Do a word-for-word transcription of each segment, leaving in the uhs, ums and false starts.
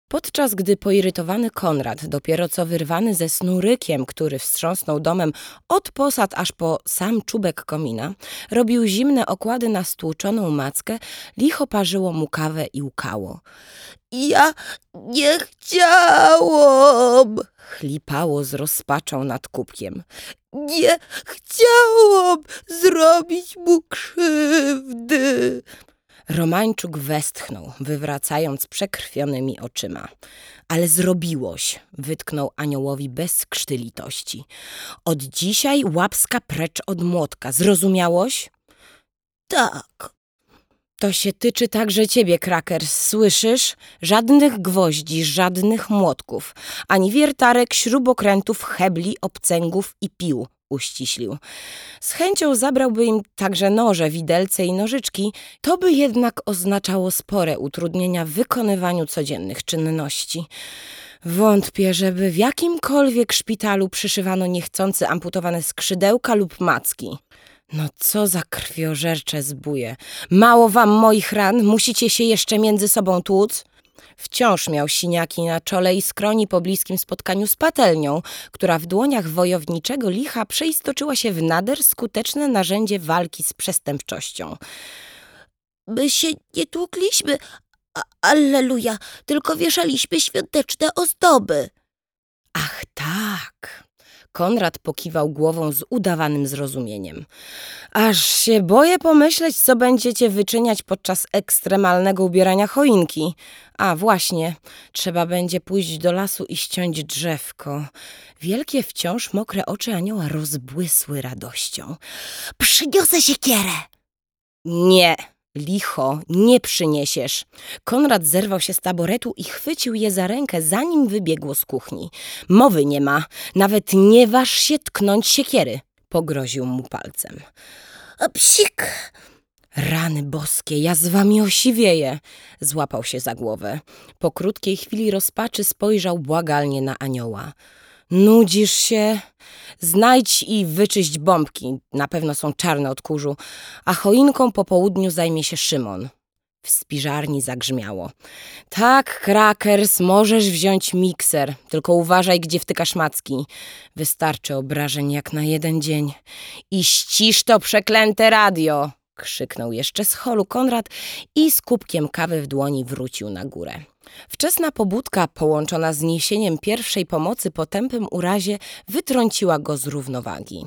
Podczas gdy poirytowany Konrad, dopiero co wyrwany ze snu rykiem, który wstrząsnął domem od posad aż po sam czubek komina, robił zimne okłady na stłuczoną mackę, licho parzyło mu kawę i łkało. Ja nie chciałam, chlipało z rozpaczą nad kubkiem. Nie chciałam zrobić mu krzywdy. Romańczuk westchnął, wywracając przekrwionymi oczyma. Ale zrobiłoś, wytknął aniołowi bez skrzty litości. Od dzisiaj łapska precz od młotka, zrozumiałoś? Tak. To się tyczy także ciebie, Kraker, słyszysz? Żadnych gwoździ, żadnych młotków, ani wiertarek, śrubokrętów, hebli, obcęgów i pił, uściślił. Z chęcią zabrałby im także noże, widelce i nożyczki, to by jednak oznaczało spore utrudnienia w wykonywaniu codziennych czynności. Wątpię, żeby w jakimkolwiek szpitalu przyszywano niechcący amputowane skrzydełka lub macki. No co za krwiożercze zbóje. Mało wam moich ran, musicie się jeszcze między sobą tłuc? Wciąż miał siniaki na czole i skroni po bliskim spotkaniu z patelnią, która w dłoniach wojowniczego licha przeistoczyła się w nader skuteczne narzędzie walki z przestępczością. My się nie tłukliśmy, a- alleluja, tylko wieszaliśmy świąteczne ozdoby. Ach tak. Konrad pokiwał głową z udawanym zrozumieniem. Aż się boję pomyśleć, co będziecie wyczyniać podczas ekstremalnego ubierania choinki. A właśnie, trzeba będzie pójść do lasu i ściąć drzewko. Wielkie wciąż mokre oczy anioła rozbłysły radością. Przyniosę siekierę. Nie, licho, nie przyniesiesz. Konrad zerwał się z taboretu i chwycił je za rękę, zanim wybiegło z kuchni. Mowy nie ma, nawet nie waż się tknąć siekiery, pogroził mu palcem. A psik! Rany boskie, ja z wami osiwieję, złapał się za głowę. Po krótkiej chwili rozpaczy spojrzał błagalnie na anioła. Nudzisz się? Znajdź i wyczyść bombki, na pewno są czarne od kurzu, a choinką po południu zajmie się Szymon. W spiżarni zagrzmiało. Tak, Krakers, możesz wziąć mikser, tylko uważaj, gdzie wtykasz macki. Wystarczy obrażeń jak na jeden dzień. I ścisz to przeklęte radio! Krzyknął jeszcze z holu Konrad i z kubkiem kawy w dłoni wrócił na górę. Wczesna pobudka połączona z niesieniem pierwszej pomocy po tępym urazie wytrąciła go z równowagi.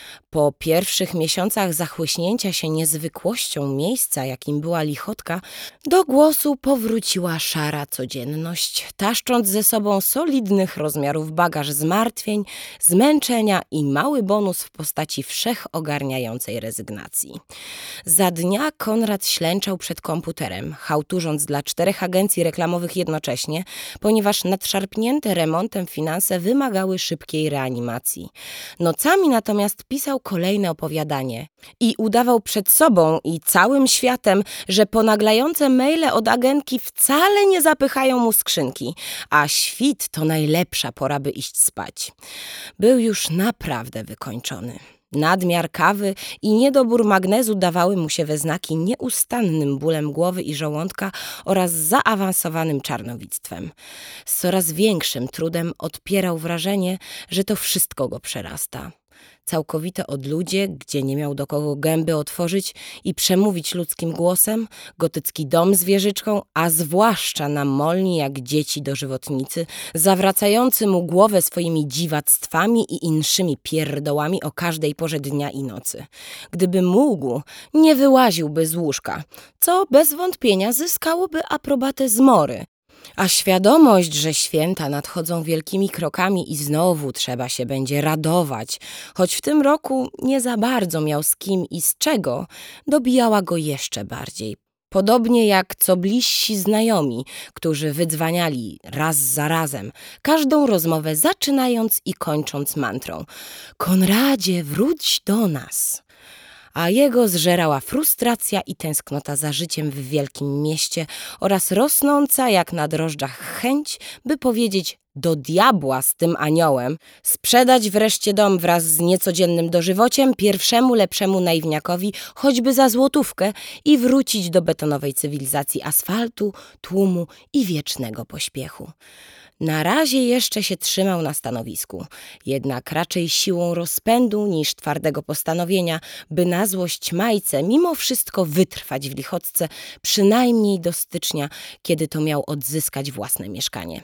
Po pierwszych miesiącach zachłyśnięcia się niezwykłością miejsca, jakim była lichotka, do głosu powróciła szara codzienność, taszcząc ze sobą solidnych rozmiarów bagaż zmartwień, zmęczenia i mały bonus w postaci wszechogarniającej rezygnacji. Za dnia Konrad ślęczał przed komputerem, chałturząc dla czterech agencji reklamowych jednocześnie, ponieważ nadszarpnięte remontem finanse wymagały szybkiej reanimacji. Nocami natomiast pisał kolejne opowiadanie i udawał przed sobą i całym światem, że ponaglające maile od agentki wcale nie zapychają mu skrzynki, a świt to najlepsza pora, by iść spać. Był już naprawdę wykończony. Nadmiar kawy i niedobór magnezu dawały mu się we znaki nieustannym bólem głowy i żołądka oraz zaawansowanym czarnowictwem. Z coraz większym trudem odpierał wrażenie, że to wszystko go przerasta. Całkowite odludzie, gdzie nie miał do kogo gęby otworzyć i przemówić ludzkim głosem, gotycki dom z wieżyczką, a zwłaszcza na molni jak dzieci dożywotnicy, zawracający mu głowę swoimi dziwactwami i inszymi pierdołami o każdej porze dnia i nocy. Gdyby mógł, nie wyłaziłby z łóżka, co bez wątpienia zyskałoby aprobatę zmory. A świadomość, że święta nadchodzą wielkimi krokami i znowu trzeba się będzie radować, choć w tym roku nie za bardzo miał z kim i z czego, dobijała go jeszcze bardziej. Podobnie jak co bliżsi znajomi, którzy wydzwaniali raz za razem, każdą rozmowę zaczynając i kończąc mantrą: Konradzie, wróć do nas! A jego zżerała frustracja i tęsknota za życiem w wielkim mieście oraz rosnąca jak na drożdżach chęć, by powiedzieć Do diabła z tym aniołem, sprzedać wreszcie dom wraz z niecodziennym dożywociem pierwszemu lepszemu naiwniakowi, choćby za złotówkę, i wrócić do betonowej cywilizacji asfaltu, tłumu i wiecznego pośpiechu. Na razie jeszcze się trzymał na stanowisku, jednak raczej siłą rozpędu niż twardego postanowienia, by na złość Majce mimo wszystko wytrwać w lichocce przynajmniej do stycznia, kiedy to miał odzyskać własne mieszkanie.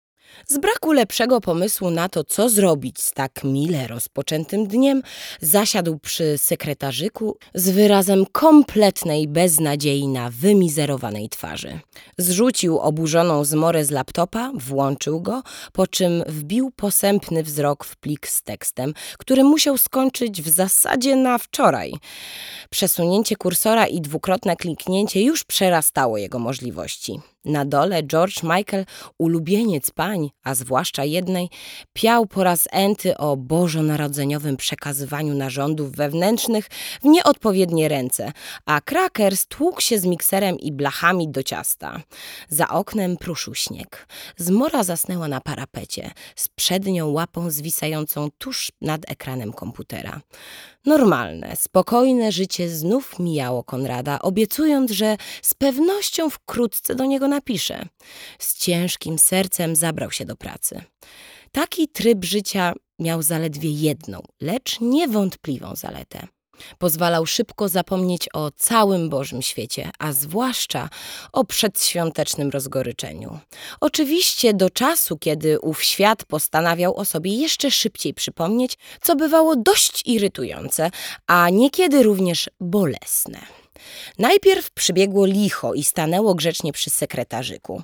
Z braku lepszego pomysłu na to, co zrobić z tak mile rozpoczętym dniem, zasiadł przy sekretarzyku z wyrazem kompletnej beznadziei na wymizerowanej twarzy. Zrzucił oburzoną zmorę z laptopa, włączył go, po czym wbił posępny wzrok w plik z tekstem, który musiał skończyć w zasadzie na wczoraj. Przesunięcie kursora i dwukrotne kliknięcie już przerastało jego możliwości. Na dole George Michael, ulubieniec pań, a zwłaszcza jednej, piał po raz enty o bożonarodzeniowym przekazywaniu narządów wewnętrznych w nieodpowiednie ręce, a Crackers tłukł się z mikserem i blachami do ciasta. Za oknem pruszył śnieg. Zmora zasnęła na parapecie, z przednią łapą zwisającą tuż nad ekranem komputera. Normalne, spokojne życie znów mijało Konrada, obiecując, że z pewnością wkrótce do niego napisze. Z ciężkim sercem zabrał się do pracy. Taki tryb życia miał zaledwie jedną, lecz niewątpliwą zaletę. Pozwalał szybko zapomnieć o całym Bożym świecie, a zwłaszcza o przedświątecznym rozgoryczeniu. Oczywiście do czasu, kiedy ów świat postanawiał o sobie jeszcze szybciej przypomnieć, co bywało dość irytujące, a niekiedy również bolesne. Najpierw przybiegło licho i stanęło grzecznie przy sekretarzyku.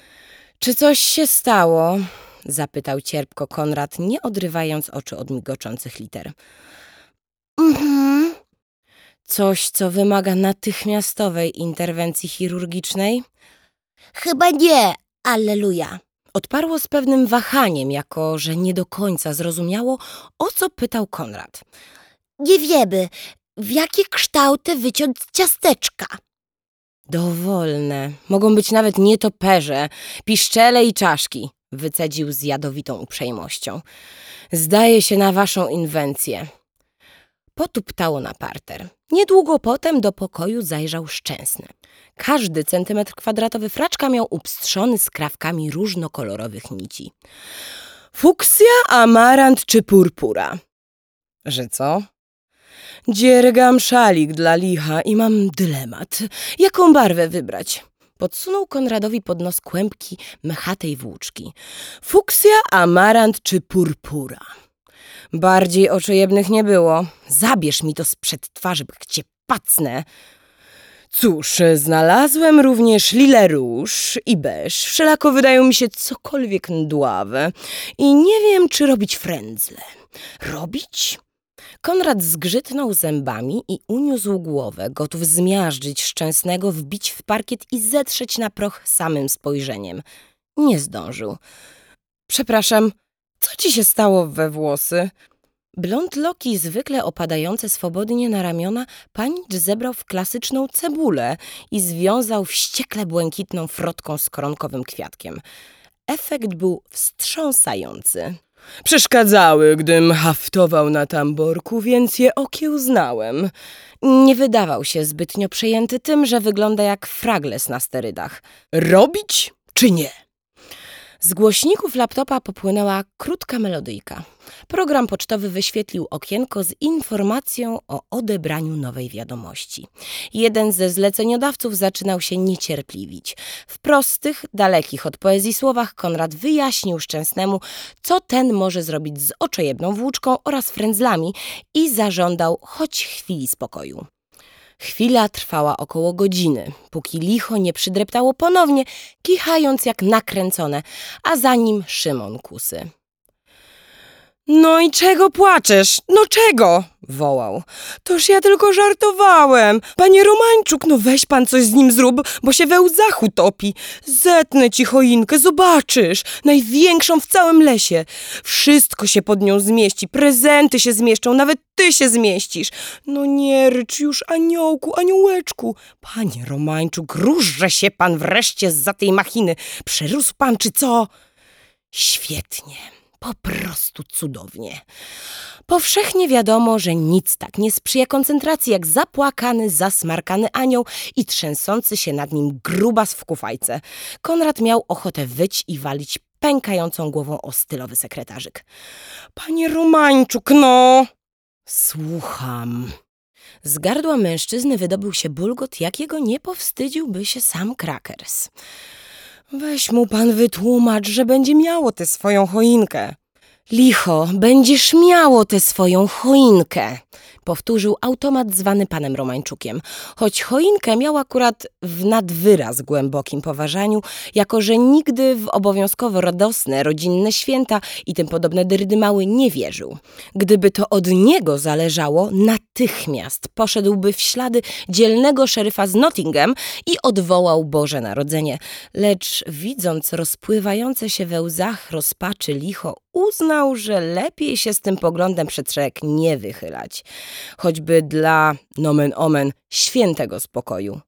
— Czy coś się stało? — zapytał cierpko Konrad, nie odrywając oczu od migoczących liter. Mhm. Coś, co wymaga natychmiastowej interwencji chirurgicznej? Chyba nie, alleluja. Odparło z pewnym wahaniem, jako że nie do końca zrozumiało, o co pytał Konrad. Nie wiemy, w jakie kształty wyciąć ciasteczka. Dowolne. Mogą być nawet nietoperze, piszczele i czaszki, wycedził z jadowitą uprzejmością. Zdaje się na waszą inwencję. Potuptało na parter. Niedługo potem do pokoju zajrzał Szczęsny. Każdy centymetr kwadratowy fraczka miał upstrzony skrawkami różnokolorowych nici. Fuksja, amarant czy purpura? Że co? Dziergam szalik dla licha i mam dylemat. Jaką barwę wybrać? Podsunął Konradowi pod nos kłębki mechatej włóczki. Fuksja, amarant czy purpura? Bardziej oczojebnych nie było. Zabierz mi to sprzed twarzy, by cię pacnę. Cóż, znalazłem również lilę róż i beż. Wszelako wydają mi się cokolwiek mdławe. I nie wiem, czy robić frędzle. Robić? Konrad zgrzytnął zębami i uniósł głowę, gotów zmiażdżyć Szczęsnego, wbić w parkiet i zetrzeć na proch samym spojrzeniem. Nie zdążył. Przepraszam, co ci się stało we włosy? Blond loki, zwykle opadające swobodnie na ramiona, panicz zebrał w klasyczną cebulę i związał wściekle błękitną frotką z koronkowym kwiatkiem. Efekt był wstrząsający. Przeszkadzały, gdym haftował na tamborku, więc je okiełznałem. Nie wydawał się zbytnio przejęty tym, że wygląda jak fragles na sterydach. Robić czy nie? Z głośników laptopa popłynęła krótka melodyjka. Program pocztowy wyświetlił okienko z informacją o odebraniu nowej wiadomości. Jeden ze zleceniodawców zaczynał się niecierpliwić. W prostych, dalekich od poezji słowach Konrad wyjaśnił Szczęsnemu, co ten może zrobić z oczojebną włóczką oraz frędzlami i zażądał choć chwili spokoju. Chwila trwała około godziny, póki licho nie przydreptało ponownie, kichając jak nakręcone, a za nim Szymon Kusy. No i czego płaczesz? No czego? Wołał. Toż ja tylko żartowałem. Panie Romańczuk, no weź pan coś z nim zrób, bo się we łzach utopi. Zetnę ci choinkę, zobaczysz. Największą w całym lesie. Wszystko się pod nią zmieści, prezenty się zmieszczą, nawet ty się zmieścisz. No nie rycz już, aniołku, aniołeczku. Panie Romańczuk, różże się pan wreszcie zza tej machiny. Przerósł pan czy co? Świetnie, po prostu cudownie. Powszechnie wiadomo, że nic tak nie sprzyja koncentracji jak zapłakany, zasmarkany anioł i trzęsący się nad nim grubas w kufajce. Konrad miał ochotę wyć i walić pękającą głową o stylowy sekretarzyk. Panie Romańczuk, no! Słucham. Z gardła mężczyzny wydobył się bulgot, jakiego nie powstydziłby się sam Krakers. Weź mu pan wytłumacz, że będzie miało tę swoją choinkę. Licho, będziesz miało tę swoją choinkę, powtórzył automat zwany panem Romańczukiem, choć choinkę miał akurat w nadwyraz głębokim poważaniu, jako że nigdy w obowiązkowo radosne, rodzinne święta i tym podobne dyrdymały nie wierzył. Gdyby to od niego zależało, natychmiast poszedłby w ślady dzielnego szeryfa z Nottingham i odwołał Boże Narodzenie, lecz widząc rozpływające się we łzach rozpaczy licho, uznał, że lepiej się z tym poglądem przed szereg nie wychylać, choćby dla, nomen omen, świętego spokoju.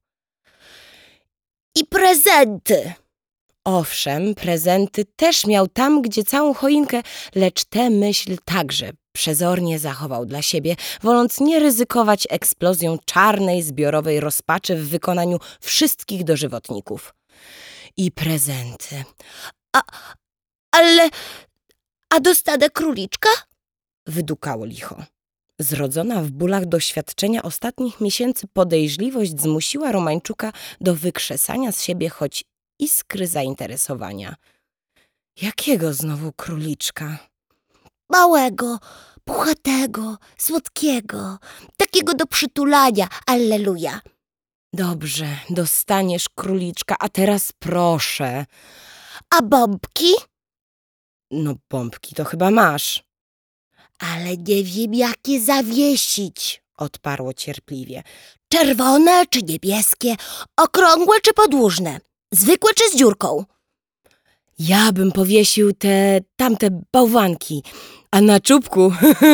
I prezenty. Owszem, prezenty też miał tam, gdzie całą choinkę, lecz tę myśl także przezornie zachował dla siebie, woląc nie ryzykować eksplozją czarnej, zbiorowej rozpaczy w wykonaniu wszystkich dożywotników. I prezenty. A, ale... A dostanę króliczka? Wydukało licho. Zrodzona w bólach doświadczenia ostatnich miesięcy podejrzliwość zmusiła Romańczuka do wykrzesania z siebie choć iskry zainteresowania. Jakiego znowu króliczka? Małego, puchatego, słodkiego, takiego do przytulania, alleluja. Dobrze, dostaniesz króliczka, a teraz proszę. A bombki? No bombki to chyba masz. Ale nie wiem, jakie zawiesić, odparło cierpliwie. Czerwone czy niebieskie, okrągłe czy podłużne, zwykłe czy z dziurką? Ja bym powiesił te tamte bałwanki, a na czubku,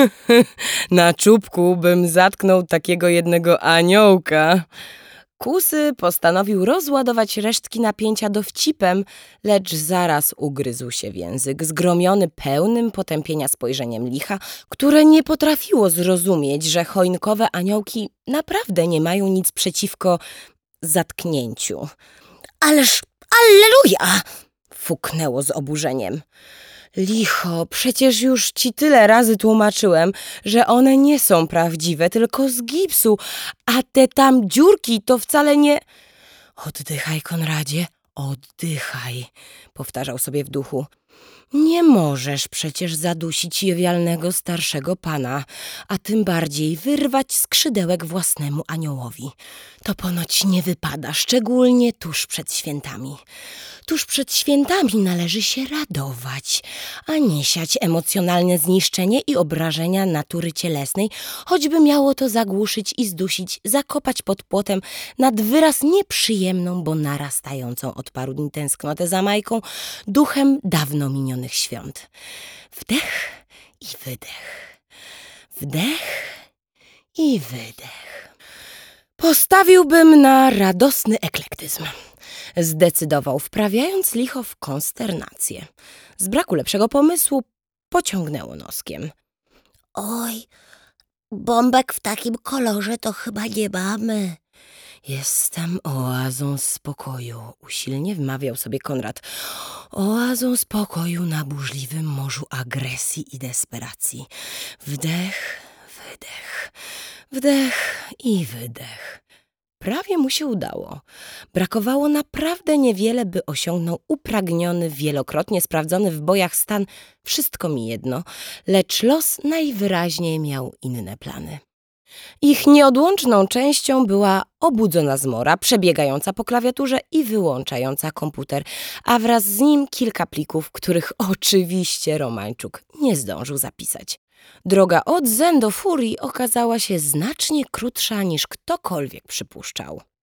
na czubku bym zatknął takiego jednego aniołka. Kusy postanowił rozładować resztki napięcia dowcipem, lecz zaraz ugryzł się w język, zgromiony pełnym potępienia spojrzeniem licha, które nie potrafiło zrozumieć, że choinkowe aniołki naprawdę nie mają nic przeciwko zatknięciu. Ależ, alleluja! Fuknęło z oburzeniem. Licho, przecież już ci tyle razy tłumaczyłem, że one nie są prawdziwe, tylko z gipsu, a te tam dziurki to wcale nie... Oddychaj, Konradzie, oddychaj, powtarzał sobie w duchu. Nie możesz przecież zadusić jowialnego starszego pana, a tym bardziej wyrwać skrzydełek własnemu aniołowi. To ponoć nie wypada, szczególnie tuż przed świętami. Tuż przed świętami należy się radować, a nie siać emocjonalne zniszczenie i obrażenia natury cielesnej, choćby miało to zagłuszyć i zdusić, zakopać pod płotem nad wyraz nieprzyjemną, bo narastającą od paru dni tęsknotę za Majką, duchem dawno minionych świąt. Wdech i wydech, wdech i wydech. Postawiłbym na radosny eklektyzm. Zdecydował, wprawiając licho w konsternację. Z braku lepszego pomysłu pociągnęło noskiem. Oj, bombek w takim kolorze to chyba nie mamy. Jestem oazą spokoju, usilnie wmawiał sobie Konrad. Oazą spokoju na burzliwym morzu agresji i desperacji. Wdech, wydech, wdech i wydech. Prawie mu się udało. Brakowało naprawdę niewiele, by osiągnął upragniony, wielokrotnie sprawdzony w bojach stan wszystko mi jedno, lecz los najwyraźniej miał inne plany. Ich nieodłączną częścią była obudzona zmora, przebiegająca po klawiaturze i wyłączająca komputer, a wraz z nim kilka plików, których oczywiście Romańczuk nie zdążył zapisać. Droga od zen do furii okazała się znacznie krótsza niż ktokolwiek przypuszczał.